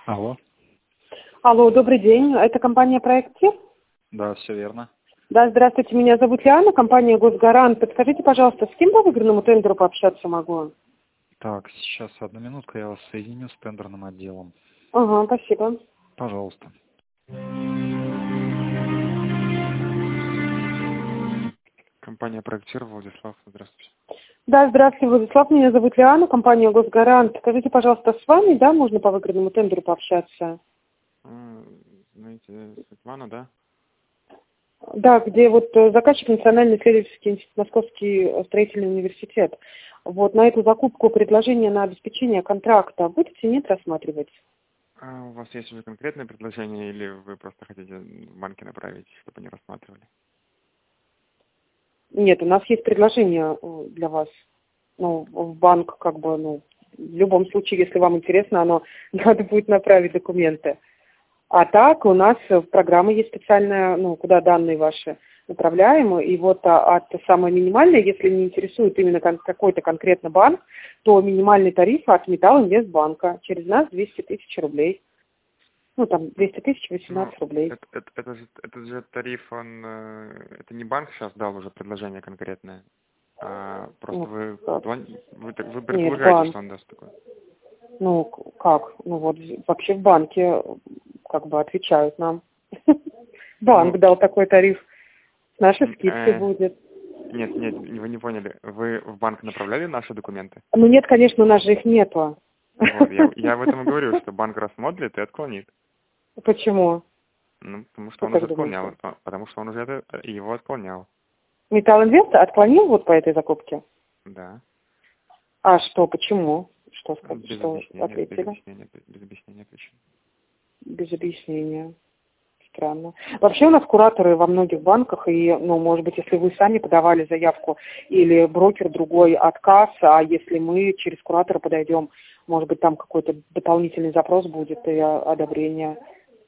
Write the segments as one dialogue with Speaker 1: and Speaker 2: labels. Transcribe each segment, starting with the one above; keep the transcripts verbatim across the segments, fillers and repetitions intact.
Speaker 1: Алло.
Speaker 2: Алло, добрый день. Это компания «Проект ТИР»?
Speaker 1: Да, все верно.
Speaker 2: Да, здравствуйте, меня зовут Лиана, компания «Госгарант». Подскажите, пожалуйста, с кем по выигранному тендеру пообщаться могу?
Speaker 1: Так, сейчас одну минутку, я вас соединю с тендерным отделом.
Speaker 2: Ага, спасибо.
Speaker 1: Пожалуйста. Компания «Проект ТИР», Владислав, здравствуйте.
Speaker 2: Да, здравствуйте, Владислав, меня зовут Лиана, компания «Госгарант». Скажите, пожалуйста, с вами, да, можно по выигранному тендеру пообщаться?
Speaker 3: А, знаете, Светлана, да?
Speaker 2: Да, где вот э, заказчик Национальный исследовательский институт, Московский э, строительный университет. Вот на эту закупку предложение на обеспечение контракта будете, нет, рассматривать?
Speaker 3: А у вас есть уже конкретное предложение или вы просто хотите в банке направить, чтобы они рассматривали?
Speaker 2: Нет, у нас есть предложение э, для вас. Ну, в банк, как бы, ну, в любом случае, если вам интересно, оно надо будет направить документы. А так у нас в программе есть специальная, ну, куда данные ваши направляем. И вот а, от самой минимальной, если не интересует именно кон- какой-то конкретно банк, то минимальный тариф от Металлинвестбанка через нас двести тысяч рублей. Ну, там двести тысяч восемнадцать
Speaker 3: Ну,
Speaker 2: рублей.
Speaker 3: это, это, это же, этот же тариф, он, э, это не банк сейчас дал уже предложение конкретное, а просто
Speaker 2: Ну,
Speaker 3: вы,
Speaker 2: как?
Speaker 3: плани- вы, так- вы
Speaker 2: Нет,
Speaker 3: предполагаете,
Speaker 2: банк.
Speaker 3: что он даст такое?
Speaker 2: Ну, к- как? Ну, вот вообще в банке как бы отвечают нам. Банк
Speaker 3: Ну,
Speaker 2: дал такой тариф. С нашей скидкой
Speaker 3: э,
Speaker 2: будет.
Speaker 3: нет, нет, вы не поняли. Вы в банк направляли наши документы?
Speaker 2: Ну, нет, конечно, у нас же их нету.
Speaker 3: Вот, я, я об этом и говорю, что банк рассмотрит и отклонит.
Speaker 2: Почему?
Speaker 3: Ну, потому что
Speaker 2: Вы
Speaker 3: он уже
Speaker 2: как
Speaker 3: отклонял,
Speaker 2: думаете?
Speaker 3: по- потому что он уже это, его отклонял.
Speaker 2: Металлинвест отклонил вот по этой закупке?
Speaker 3: Да.
Speaker 2: А что, почему? Что, сказать,
Speaker 3: Без
Speaker 2: что
Speaker 3: объяснения, без
Speaker 2: ответили?
Speaker 3: объяснения, без объяснения причин.
Speaker 2: Без объяснения. Странно. Вообще у нас кураторы во многих банках, и, ну, может быть, если вы сами подавали заявку или брокер другой отказ, а если мы через куратора подойдем, может быть, там какой-то дополнительный запрос будет и одобрение.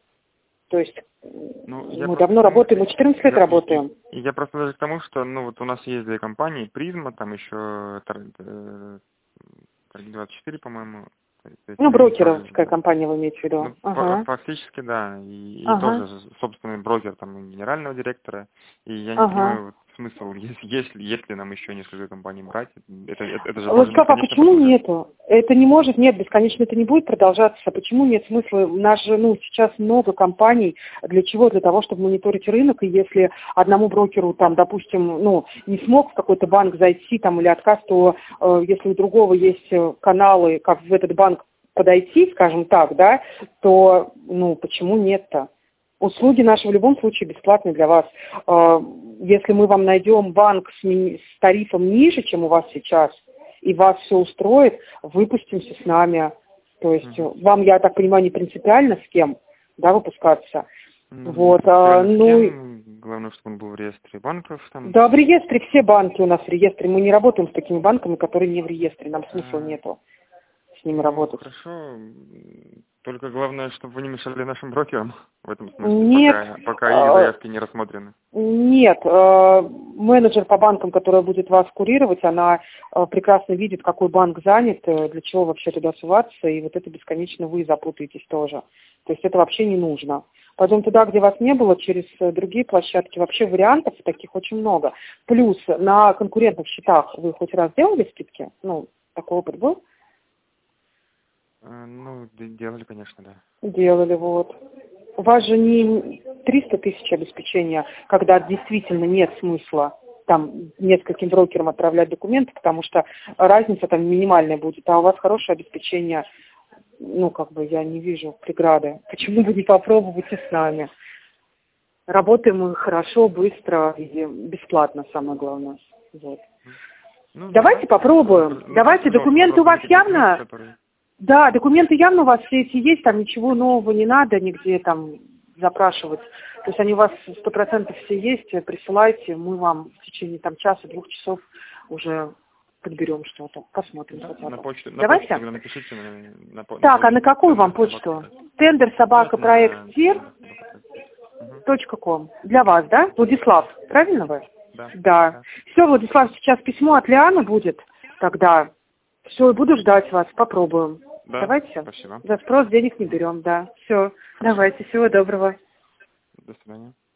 Speaker 2: То есть
Speaker 3: Ну, я
Speaker 2: мы
Speaker 3: просто
Speaker 2: давно
Speaker 3: к тому,
Speaker 2: работаем, мы четырнадцать лет
Speaker 3: я,
Speaker 2: работаем.
Speaker 3: и- и я просто даже к тому, что, ну, вот у нас есть две компании, Призма, там еще Тор- э, Торги двадцать четыре, по-моему. То есть
Speaker 2: Ну,
Speaker 3: они тоже,
Speaker 2: брокеровская компания вы имеете в виду.
Speaker 3: ну, фа-
Speaker 2: Ага.
Speaker 3: фактически, да, и, и
Speaker 2: Ага.
Speaker 3: тоже собственный брокер там и генерального директора. И я не
Speaker 2: Ага.
Speaker 3: понимаю вот смысл, если, если, если нам еще несколько компаний брать, это, это, это же может
Speaker 2: Владислав, а
Speaker 3: бесконечно
Speaker 2: почему
Speaker 3: продолжаться.
Speaker 2: нету? Это не может, нет, бесконечно это не будет продолжаться. Почему нет смысла? У нас же, ну, сейчас много компаний. Для чего? Для того, чтобы мониторить рынок. И если одному брокеру, там, допустим, ну, не смог в какой-то банк зайти, там, или отказ, то э, если у другого есть э, каналы, как в этот банк подойти, скажем так, да, то, ну, почему нет-то? Услуги наши в любом случае бесплатные для вас. Э, Если мы вам найдем банк с, ми- с тарифом ниже, чем у вас сейчас, и вас все устроит, выпустимся с нами. То есть
Speaker 3: Мгм.
Speaker 2: вам, я так понимаю, не принципиально с кем, да, выпускаться.
Speaker 3: Ну, не
Speaker 2: Вот, а,
Speaker 3: принципиально с
Speaker 2: ну,
Speaker 3: кем, главное, чтобы он был в реестре банков там.
Speaker 2: да, в реестре все банки у нас в реестре. Мы не работаем с такими банками, которые не в реестре. Нам смысла
Speaker 3: А,
Speaker 2: нету с ними
Speaker 3: ну,
Speaker 2: работать.
Speaker 3: хорошо. М, Только главное, чтобы вы не мешали нашим брокерам в этом смысле,
Speaker 2: Нет,
Speaker 3: пока, пока их
Speaker 2: а,
Speaker 3: заявки не рассмотрены.
Speaker 2: нет, э, менеджер по банкам, которая будет вас курировать, она э, прекрасно видит, какой банк занят, э, для чего вообще туда суваться, и вот это бесконечно вы запутаетесь тоже. То есть это вообще не нужно. Потом туда, где вас не было, через э, другие площадки, вообще вариантов таких очень много. Плюс на конкурентных счетах вы хоть раз делали скидки? Ну, такой опыт был?
Speaker 3: А, Ну, д- делали, конечно, да.
Speaker 2: Делали, вот. У вас же не триста тысяч обеспечения, когда действительно нет смысла там нескольким брокерам отправлять документы, потому что разница там минимальная будет, а у вас хорошее обеспечение, ну, как бы я не вижу преграды. Почему бы не попробуйте с нами? Работаем мы хорошо, быстро и бесплатно, самое главное. Вот.
Speaker 3: Ну,
Speaker 2: Давайте попробуем.
Speaker 3: ну,
Speaker 2: Давайте,
Speaker 3: пожалуйста,
Speaker 2: документы у вас
Speaker 3: попробуйте какие-то документы,
Speaker 2: явно...
Speaker 3: которые...
Speaker 2: Да, документы явно у вас все эти есть, там ничего нового не надо нигде там запрашивать. То есть они у вас сто процентов все есть, присылайте, мы вам в течение там часа-двух часов уже подберем что-то, посмотрим
Speaker 3: Да,
Speaker 2: хотя
Speaker 3: на
Speaker 2: бы.
Speaker 3: почту, на почту
Speaker 2: Давайте?
Speaker 3: тогда напишите на, на, по- на
Speaker 2: Так, а на
Speaker 3: почту
Speaker 2: какую вам
Speaker 3: тендер
Speaker 2: почту?
Speaker 3: собака.
Speaker 2: Тендер
Speaker 3: Вот
Speaker 2: собака проект
Speaker 3: на
Speaker 2: тир
Speaker 3: тендер собака. Угу.
Speaker 2: точка ком. Для вас, да? Владислав, правильно вы?
Speaker 3: Да,
Speaker 2: Да.
Speaker 3: да.
Speaker 2: Все, Владислав, сейчас письмо от Лианы будет тогда. Все, буду ждать вас, попробуем.
Speaker 3: Да,
Speaker 2: давайте.
Speaker 3: спасибо.
Speaker 2: За спрос денег не берем, да. Все, давайте, всего доброго.
Speaker 3: До свидания.